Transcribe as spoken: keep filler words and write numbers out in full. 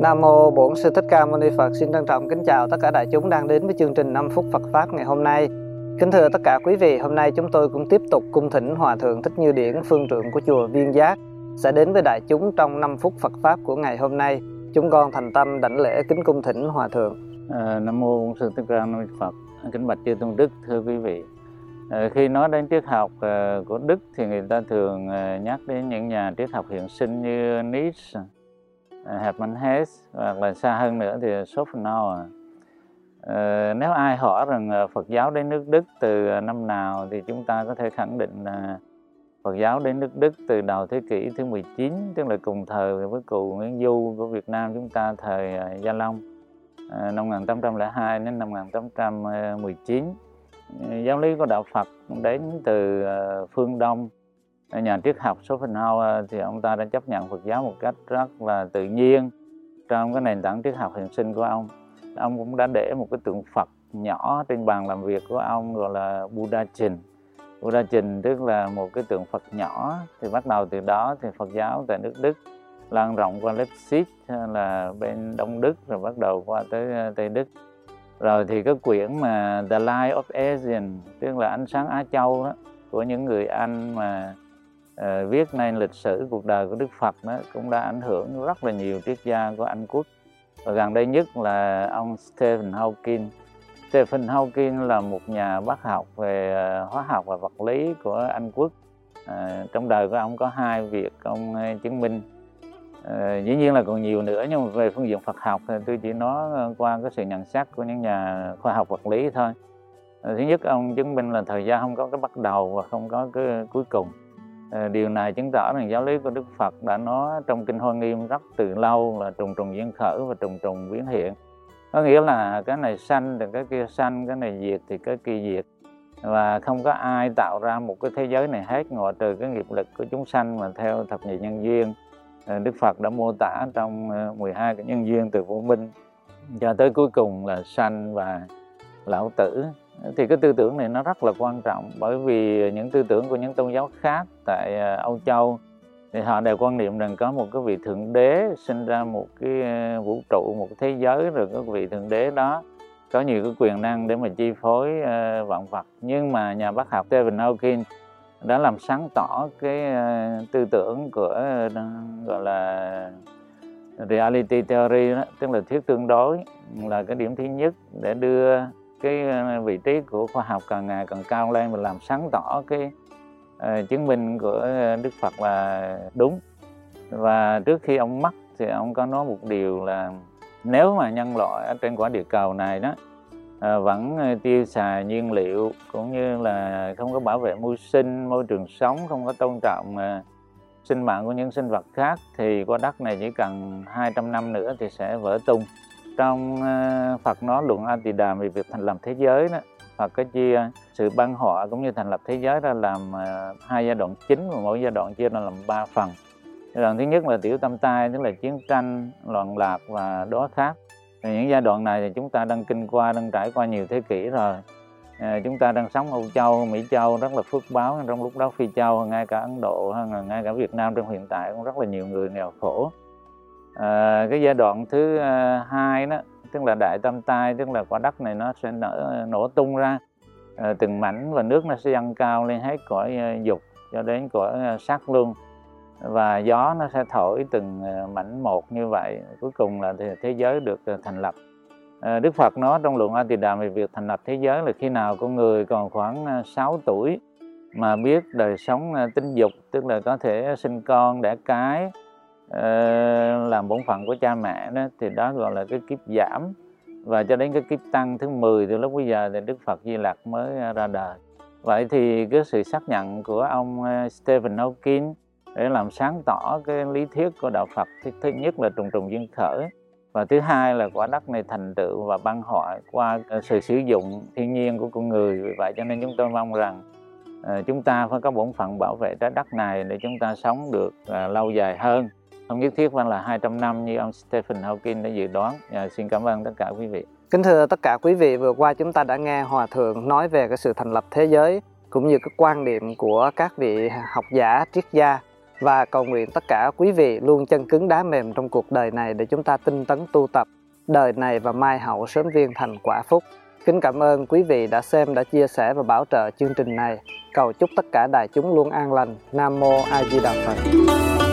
Nam mô Bổn Sư Thích Ca Mâu Ni Phật. Xin trân trọng kính chào tất cả đại chúng đang đến với chương trình năm phút Phật pháp ngày hôm nay. Kính thưa tất cả quý vị, hôm nay chúng tôi cũng tiếp tục cung thỉnh Hòa thượng Thích Như Điển, phương trượng của chùa Viên Giác sẽ đến với đại chúng trong năm phút Phật pháp của ngày hôm nay. Chúng con thành tâm đảnh lễ kính cung thỉnh Hòa thượng. À, Nam mô Bổn Sư Thích Ca Mâu Ni Phật. Kính bạch chư tôn đức, thưa quý vị. À, khi nói đến triết học à, của Đức thì người ta thường à, nhắc đến những nhà triết học hiện sinh như Nietzsche, à, Hermann Hesse, hoặc là xa hơn nữa thì Schopenhauer. À, nếu ai hỏi rằng à, Phật giáo đến nước Đức từ à, năm nào thì chúng ta có thể khẳng định là Phật giáo đến nước Đức từ đầu thế kỷ thứ mười chín, tức là cùng thời với cụ Nguyễn Du của Việt Nam chúng ta thời à, Gia Long, à, năm một nghìn tám trăm lẻ hai đến năm một nghìn tám trăm mười chín. Giáo lý của đạo Phật đến từ uh, phương Đông. Nhà triết học Schopenhauer thì ông ta đã chấp nhận Phật giáo một cách rất là tự nhiên trong cái nền tảng triết học hiện sinh của ông. Ông cũng đã để một cái tượng Phật nhỏ trên bàn làm việc của ông gọi là Buddha Trình. Buddha Trình tức là một cái tượng Phật nhỏ. Thì bắt đầu từ đó thì Phật giáo tại nước Đức lan rộng qua Leipzig là bên Đông Đức, rồi bắt đầu qua tới Tây Đức. Rồi thì cái quyển mà The Light of Asian, tức là ánh sáng Á Châu đó, của những người Anh mà uh, viết nên lịch sử cuộc đời của Đức Phật đó, cũng đã ảnh hưởng rất là nhiều triết gia của Anh Quốc. Và gần đây nhất là ông Stephen Hawking. Stephen Hawking là một nhà bác học về uh, hóa học và vật lý của Anh Quốc. Uh, trong đời của ông có hai việc ông uh, chứng minh. À, dĩ nhiên là còn nhiều nữa, nhưng mà về phương diện Phật học thì tôi chỉ nói qua cái sự nhận xét của những nhà khoa học vật lý thôi. À, thứ nhất, ông chứng minh là thời gian không có cái bắt đầu và không có cái cuối cùng. À, điều này chứng tỏ rằng giáo lý của Đức Phật đã nói trong Kinh Hoa Nghiêm rất từ lâu là trùng trùng duyên khởi và trùng trùng biến hiện. Có nghĩa là cái này sanh thì cái kia sanh, cái này diệt thì cái kia diệt. Và không có ai tạo ra một cái thế giới này hết ngoại trừ cái nghiệp lực của chúng sanh mà theo thập nhị nhân duyên. Đức Phật đã mô tả trong mười hai cái nhân duyên từ vô minh cho tới cuối cùng là sanh và lão tử. Thì cái tư tưởng này nó rất là quan trọng, bởi vì những tư tưởng của những tôn giáo khác tại Âu Châu thì họ đều quan niệm rằng có một cái vị thượng đế sinh ra một cái vũ trụ, một cái thế giới, rồi cái vị thượng đế đó có nhiều cái quyền năng để mà chi phối vạn vật. Nhưng mà nhà bác học Stephen Hawking đã làm sáng tỏ cái uh, tư tưởng của uh, gọi là reality theory đó, tức là thuyết tương đối, là cái điểm thứ nhất để đưa cái uh, vị trí của khoa học càng ngày càng cao lên và làm sáng tỏ cái uh, chứng minh của Đức Phật là đúng. Và trước khi ông mất thì ông có nói một điều là nếu mà nhân loại ở trên quả địa cầu này đó À, vẫn tiêu xài nhiên liệu cũng như là không có bảo vệ môi sinh, môi trường sống, không có tôn trọng à, sinh mạng của những sinh vật khác, thì quả đất này chỉ cần hai trăm năm nữa thì sẽ vỡ tung. Trong à, Phật nói luận A Tỳ Đàm về việc thành lập thế giới đó, Phật có chia sự ban họa cũng như thành lập thế giới ra làm à, hai giai đoạn chính, và mỗi giai đoạn chia ra làm ba phần. Giai đoạn thứ nhất là tiểu tam tai, tức là chiến tranh, loạn lạc và đói khát. Những giai đoạn này thì chúng ta đang kinh qua, đang trải qua nhiều thế kỷ rồi. À, chúng ta đang sống Âu Châu, Mỹ Châu rất là phước báo, trong lúc đó Phi Châu, ngay cả Ấn Độ, hay ngay cả Việt Nam trong hiện tại cũng rất là nhiều người nghèo khổ. À, cái giai đoạn thứ uh, hai đó, tức là đại tam tai, tức là quả đất này nó sẽ nở, nổ tung ra à, từng mảnh, và nước nó sẽ dâng cao lên hết cõi uh, dục cho đến cõi uh, sắc luôn. Và gió nó sẽ thổi từng mảnh một như vậy, cuối cùng là thế giới được thành lập. Đức Phật nói trong luận A Tỳ Đàm về việc thành lập thế giới là khi nào con người còn khoảng sáu tuổi mà biết đời sống tính dục, tức là có thể sinh con, đẻ cái, làm bổn phận của cha mẹ đó, thì đó gọi là cái kiếp giảm. Và cho đến cái kiếp tăng thứ mười, từ lúc bây giờ thì Đức Phật Di Lặc mới ra đời. Vậy thì cái sự xác nhận của ông Stephen Hawking để làm sáng tỏ cái lý thuyết của đạo Phật, thứ nhất là trùng trùng duyên khởi, và thứ hai là quả đất này thành tựu và ban hoại qua sự sử dụng thiên nhiên của con người. Vì vậy cho nên chúng tôi mong rằng uh, chúng ta phải có bổn phận bảo vệ trái đất này để chúng ta sống được uh, lâu dài hơn, không nhất thiết phải là hai trăm năm như ông Stephen Hawking đã dự đoán. Uh, xin cảm ơn tất cả quý vị. Kính thưa tất cả quý vị, vừa qua chúng ta đã nghe Hòa thượng nói về cái sự thành lập thế giới cũng như cái quan điểm của các vị học giả triết gia và cầu nguyện tất cả quý vị luôn chân cứng đá mềm trong cuộc đời này để chúng ta tinh tấn tu tập, đời này và mai hậu sớm viên thành quả phúc. Kính cảm ơn quý vị đã xem, đã chia sẻ và bảo trợ chương trình này. Cầu chúc tất cả đại chúng luôn an lành. Nam Mô A Di Đà Phật.